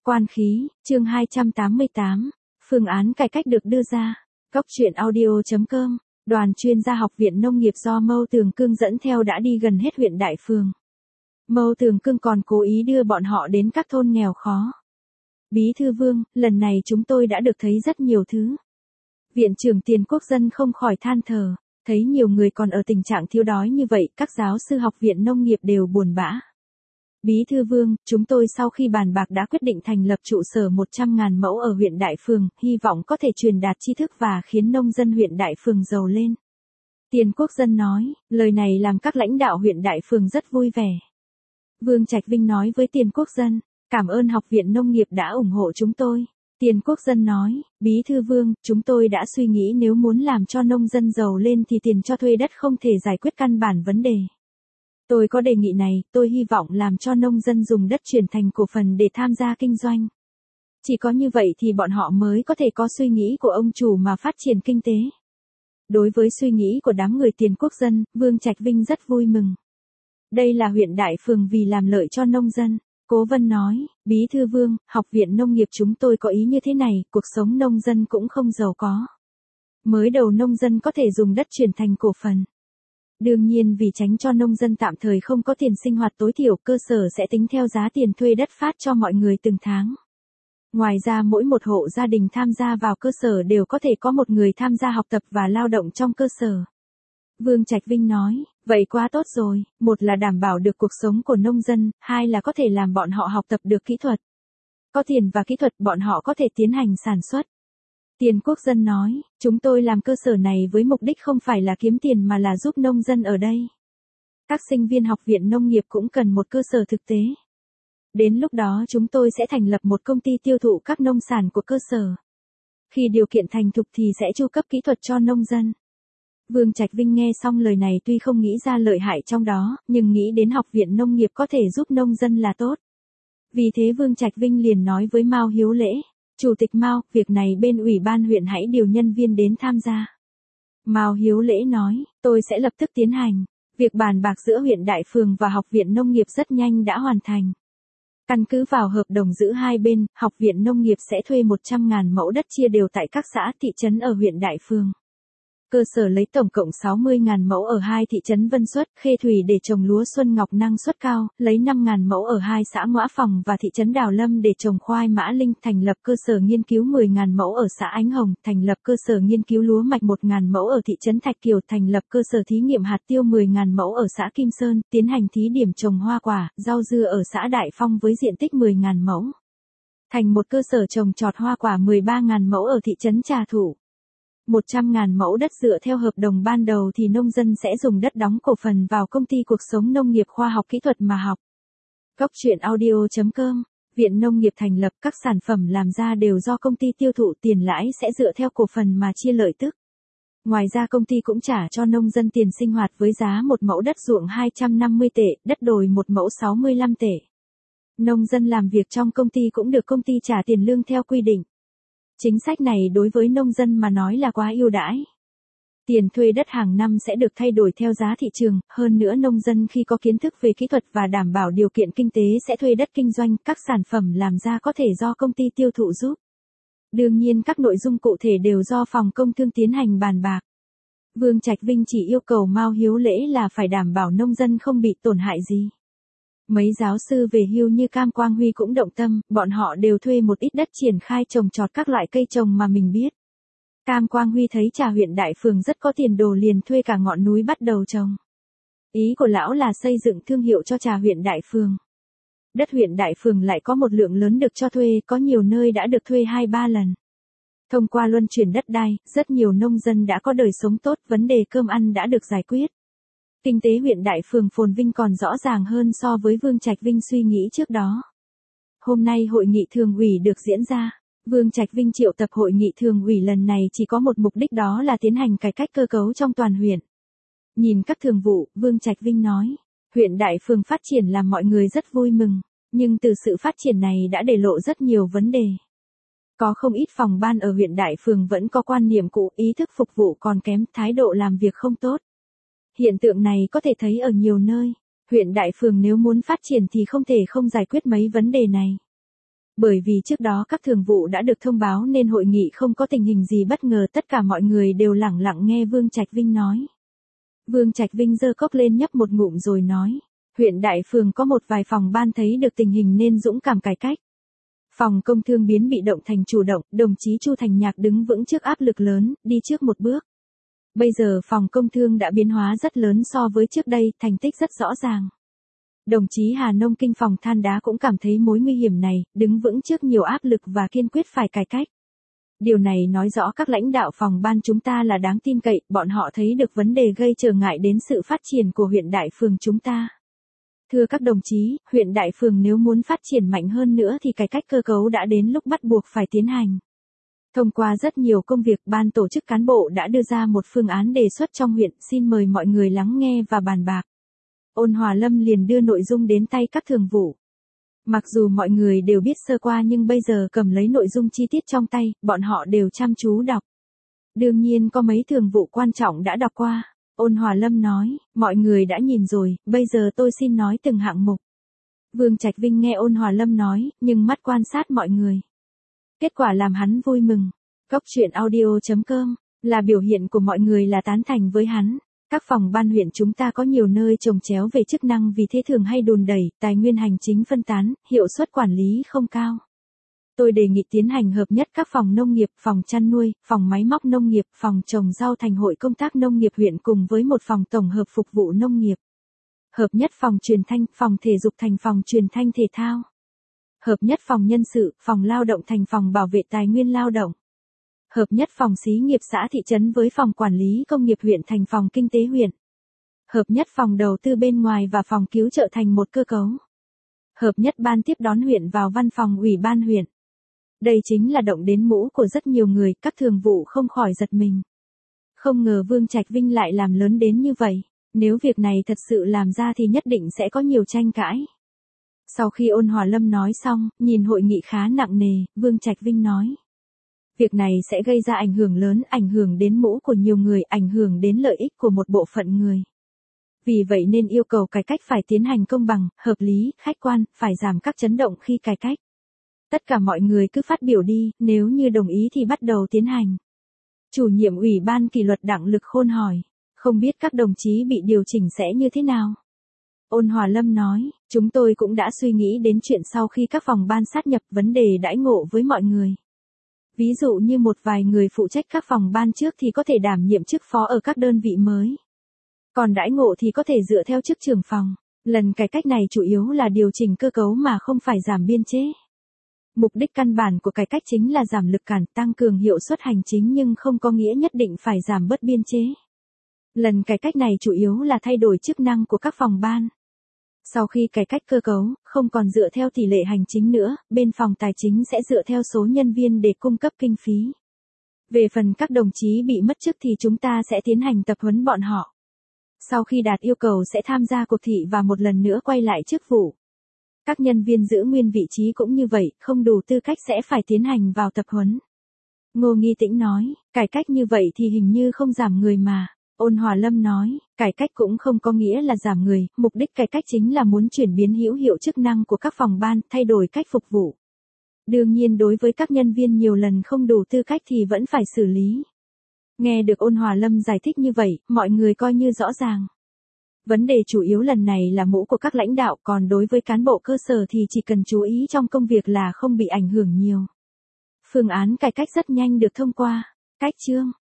Quan khí, chương 288, phương án cải cách được đưa ra. Góc truyện audio.com, đoàn chuyên gia học viện nông nghiệp do Mâu Tường Cương dẫn theo đã đi gần hết huyện Đại Phường. Mâu Tường Cương còn cố ý đưa bọn họ đến các thôn nghèo khó. Bí thư Vương, lần này chúng tôi đã được thấy rất nhiều thứ. Viện trưởng Tiền Quốc Dân không khỏi than thở, thấy nhiều người còn ở tình trạng thiếu đói như vậy, các giáo sư học viện nông nghiệp đều buồn bã. Bí thư Vương, chúng tôi sau khi bàn bạc đã quyết định thành lập trụ sở 100.000 mẫu ở huyện Đại Phường, hy vọng có thể truyền đạt tri thức và khiến nông dân huyện Đại Phường giàu lên. Tiền Quốc Dân nói, lời này làm các lãnh đạo huyện Đại Phường rất vui vẻ. Vương Trạch Vinh nói với Tiền Quốc Dân, cảm ơn học viện nông nghiệp đã ủng hộ chúng tôi. Tiền Quốc Dân nói, Bí thư Vương, chúng tôi đã suy nghĩ nếu muốn làm cho nông dân giàu lên thì tiền cho thuê đất không thể giải quyết căn bản vấn đề. Tôi có đề nghị này, tôi hy vọng làm cho nông dân dùng đất chuyển thành cổ phần để tham gia kinh doanh. Chỉ có như vậy thì bọn họ mới có thể có suy nghĩ của ông chủ mà phát triển kinh tế. Đối với suy nghĩ của đám người Tiền Quốc Dân, Vương Trạch Vinh rất vui mừng. Đây là huyện Đại Phường vì làm lợi cho nông dân. Cố Vân nói, Bí thư Vương, học viện nông nghiệp chúng tôi có ý như thế này, cuộc sống nông dân cũng không giàu có. Mới đầu nông dân có thể dùng đất chuyển thành cổ phần. Đương nhiên vì tránh cho nông dân tạm thời không có tiền sinh hoạt tối thiểu, cơ sở sẽ tính theo giá tiền thuê đất phát cho mọi người từng tháng. Ngoài ra mỗi một hộ gia đình tham gia vào cơ sở đều có thể có một người tham gia học tập và lao động trong cơ sở. Vương Trạch Vinh nói, vậy quá tốt rồi, một là đảm bảo được cuộc sống của nông dân, hai là có thể làm bọn họ học tập được kỹ thuật. Có tiền và kỹ thuật bọn họ có thể tiến hành sản xuất. Tiền Quốc Dân nói, chúng tôi làm cơ sở này với mục đích không phải là kiếm tiền mà là giúp nông dân ở đây. Các sinh viên học viện nông nghiệp cũng cần một cơ sở thực tế. Đến lúc đó chúng tôi sẽ thành lập một công ty tiêu thụ các nông sản của cơ sở. Khi điều kiện thành thục thì sẽ chu cấp kỹ thuật cho nông dân. Vương Trạch Vinh nghe xong lời này tuy không nghĩ ra lợi hại trong đó, nhưng nghĩ đến học viện nông nghiệp có thể giúp nông dân là tốt. Vì thế Vương Trạch Vinh liền nói với Mao Hiếu Lễ, Chủ tịch Mao, việc này bên ủy ban huyện hãy điều nhân viên đến tham gia. Mao Hiếu Lễ nói, tôi sẽ lập tức tiến hành. Việc bàn bạc giữa huyện Đại Phường và học viện nông nghiệp rất nhanh đã hoàn thành. Căn cứ vào hợp đồng giữa hai bên, học viện nông nghiệp sẽ thuê 100.000 mẫu đất chia đều tại các xã thị trấn ở huyện Đại Phường. Cơ sở lấy tổng cộng 60.000 mẫu ở hai thị trấn Vân Xuất, Khê Thủy để trồng lúa xuân ngọc năng suất cao, lấy 5.000 mẫu ở hai xã Ngoã Phòng và thị trấn Đào Lâm để trồng khoai mã linh, thành lập cơ sở nghiên cứu 10.000 mẫu ở xã Ánh Hồng, thành lập cơ sở nghiên cứu lúa mạch 1.000 mẫu ở thị trấn Thạch Kiều, thành lập cơ sở thí nghiệm hạt tiêu 10.000 mẫu ở xã Kim Sơn, tiến hành thí điểm trồng hoa quả, rau dưa ở xã Đại Phong với diện tích 10.000 mẫu. Thành một cơ sở trồng trọt hoa quả 13.000 mẫu ở thị trấn Trà Thủ. 100.000 mẫu đất dựa theo hợp đồng ban đầu thì nông dân sẽ dùng đất đóng cổ phần vào công ty Cuộc sống Nông nghiệp Khoa học Kỹ thuật mà học. Góc truyện audio.com, Viện Nông nghiệp thành lập, các sản phẩm làm ra đều do công ty tiêu thụ, tiền lãi sẽ dựa theo cổ phần mà chia lợi tức. Ngoài ra công ty cũng trả cho nông dân tiền sinh hoạt với giá một mẫu đất ruộng 250 tệ, đất đồi một mẫu 65 tệ. Nông dân làm việc trong công ty cũng được công ty trả tiền lương theo quy định. Chính sách này đối với nông dân mà nói là quá ưu đãi. Tiền thuê đất hàng năm sẽ được thay đổi theo giá thị trường, hơn nữa nông dân khi có kiến thức về kỹ thuật và đảm bảo điều kiện kinh tế sẽ thuê đất kinh doanh, các sản phẩm làm ra có thể do công ty tiêu thụ giúp. Đương nhiên các nội dung cụ thể đều do phòng công thương tiến hành bàn bạc. Vương Trạch Vinh chỉ yêu cầu Mao Hiếu Lễ là phải đảm bảo nông dân không bị tổn hại gì. Mấy giáo sư về hưu như Cam Quang Huy cũng động tâm, bọn họ đều thuê một ít đất triển khai trồng trọt các loại cây trồng mà mình biết. Cam Quang Huy thấy trà huyện Đại Phường rất có tiền đồ liền thuê cả ngọn núi bắt đầu trồng. Ý của lão là xây dựng thương hiệu cho trà huyện Đại Phường. Đất huyện Đại Phường lại có một lượng lớn được cho thuê, có nhiều nơi đã được thuê 2-3 lần. Thông qua luân chuyển đất đai, rất nhiều nông dân đã có đời sống tốt, vấn đề cơm ăn đã được giải quyết. Kinh tế huyện Đại Phường phồn vinh còn rõ ràng hơn so với Vương Trạch Vinh suy nghĩ trước đó. Hôm nay hội nghị thường ủy được diễn ra. Vương Trạch Vinh triệu tập hội nghị thường ủy lần này chỉ có một mục đích, đó là tiến hành cải cách cơ cấu trong toàn huyện. Nhìn các thường vụ, Vương Trạch Vinh nói, huyện Đại Phường phát triển làm mọi người rất vui mừng, nhưng từ sự phát triển này đã để lộ rất nhiều vấn đề. Có không ít phòng ban ở huyện Đại Phường vẫn có quan niệm cũ, ý thức phục vụ còn kém, thái độ làm việc không tốt. Hiện tượng này có thể thấy ở nhiều nơi. Huyện Đại Phường nếu muốn phát triển thì không thể không giải quyết mấy vấn đề này. Bởi vì trước đó các thường vụ đã được thông báo nên hội nghị không có tình hình gì bất ngờ, tất cả mọi người đều lẳng lặng nghe Vương Trạch Vinh nói. Vương Trạch Vinh giơ cốc lên nhấp một ngụm rồi nói, huyện Đại Phường có một vài phòng ban thấy được tình hình nên dũng cảm cải cách. Phòng công thương biến bị động thành chủ động, đồng chí Chu Thành Nhạc đứng vững trước áp lực lớn, đi trước một bước. Bây giờ phòng công thương đã biến hóa rất lớn so với trước đây, thành tích rất rõ ràng. Đồng chí Hà Nông Kinh phòng than đá cũng cảm thấy mối nguy hiểm này, đứng vững trước nhiều áp lực và kiên quyết phải cải cách. Điều này nói rõ các lãnh đạo phòng ban chúng ta là đáng tin cậy, bọn họ thấy được vấn đề gây trở ngại đến sự phát triển của huyện Đại Phường chúng ta. Thưa các đồng chí, huyện Đại Phường nếu muốn phát triển mạnh hơn nữa thì cải cách cơ cấu đã đến lúc bắt buộc phải tiến hành. Thông qua rất nhiều công việc, ban tổ chức cán bộ đã đưa ra một phương án đề xuất trong huyện, xin mời mọi người lắng nghe và bàn bạc. Ôn Hòa Lâm liền đưa nội dung đến tay các thường vụ. Mặc dù mọi người đều biết sơ qua nhưng bây giờ cầm lấy nội dung chi tiết trong tay, bọn họ đều chăm chú đọc. Đương nhiên có mấy thường vụ quan trọng đã đọc qua. Ôn Hòa Lâm nói, mọi người đã nhìn rồi, bây giờ tôi xin nói từng hạng mục. Vương Trạch Vinh nghe Ôn Hòa Lâm nói, nhưng mắt quan sát mọi người. Kết quả làm hắn vui mừng. Cốc truyện audio.com là biểu hiện của mọi người là tán thành với hắn. Các phòng ban huyện chúng ta có nhiều nơi chồng chéo về chức năng, vì thế thường hay đùn đẩy, tài nguyên hành chính phân tán, hiệu suất quản lý không cao. Tôi đề nghị tiến hành hợp nhất các phòng nông nghiệp, phòng chăn nuôi, phòng máy móc nông nghiệp, phòng trồng rau thành hội công tác nông nghiệp huyện cùng với một phòng tổng hợp phục vụ nông nghiệp. Hợp nhất phòng truyền thanh, phòng thể dục thành phòng truyền thanh thể thao. Hợp nhất phòng nhân sự, phòng lao động thành phòng bảo vệ tài nguyên lao động. Hợp nhất phòng xí nghiệp xã thị trấn với phòng quản lý công nghiệp huyện thành phòng kinh tế huyện. Hợp nhất phòng đầu tư bên ngoài và phòng cứu trợ thành một cơ cấu. Hợp nhất ban tiếp đón huyện vào văn phòng ủy ban huyện. Đây chính là động đến mũ của rất nhiều người, các thường vụ không khỏi giật mình. Không ngờ Vương Trạch Vinh lại làm lớn đến như vậy, nếu việc này thật sự làm ra thì nhất định sẽ có nhiều tranh cãi. Sau khi Ôn Hòa Lâm nói xong, nhìn hội nghị khá nặng nề, Vương Trạch Vinh nói. Việc này sẽ gây ra ảnh hưởng lớn, ảnh hưởng đến mũ của nhiều người, ảnh hưởng đến lợi ích của một bộ phận người. Vì vậy nên yêu cầu cải cách phải tiến hành công bằng, hợp lý, khách quan, phải giảm các chấn động khi cải cách. Tất cả mọi người cứ phát biểu đi, nếu như đồng ý thì bắt đầu tiến hành. Chủ nhiệm ủy ban kỷ luật Đặng Lực Khôn hỏi, không biết các đồng chí bị điều chỉnh sẽ như thế nào? Ôn Hòa Lâm nói, chúng tôi cũng đã suy nghĩ đến chuyện sau khi các phòng ban sát nhập, vấn đề đãi ngộ với mọi người. Ví dụ như một vài người phụ trách các phòng ban trước thì có thể đảm nhiệm chức phó ở các đơn vị mới. Còn đãi ngộ thì có thể dựa theo chức trưởng phòng. Lần cải cách này chủ yếu là điều chỉnh cơ cấu mà không phải giảm biên chế. Mục đích căn bản của cải cách chính là giảm lực cản, tăng cường hiệu suất hành chính nhưng không có nghĩa nhất định phải giảm bớt biên chế. Lần cải cách này chủ yếu là thay đổi chức năng của các phòng ban. Sau khi cải cách cơ cấu, không còn dựa theo tỷ lệ hành chính nữa, bên phòng tài chính sẽ dựa theo số nhân viên để cung cấp kinh phí. Về phần các đồng chí bị mất chức thì chúng ta sẽ tiến hành tập huấn bọn họ. Sau khi đạt yêu cầu sẽ tham gia cuộc thị và một lần nữa quay lại chức vụ. Các nhân viên giữ nguyên vị trí cũng như vậy, không đủ tư cách sẽ phải tiến hành vào tập huấn. Ngô Nghi Tĩnh nói, cải cách như vậy thì hình như không giảm người mà. Ôn Hòa Lâm nói, cải cách cũng không có nghĩa là giảm người, mục đích cải cách chính là muốn chuyển biến hữu hiệu chức năng của các phòng ban, thay đổi cách phục vụ. Đương nhiên đối với các nhân viên nhiều lần không đủ tư cách thì vẫn phải xử lý. Nghe được Ôn Hòa Lâm giải thích như vậy, mọi người coi như rõ ràng. Vấn đề chủ yếu lần này là mũ của các lãnh đạo, còn đối với cán bộ cơ sở thì chỉ cần chú ý trong công việc là không bị ảnh hưởng nhiều. Phương án cải cách rất nhanh được thông qua. Cách chương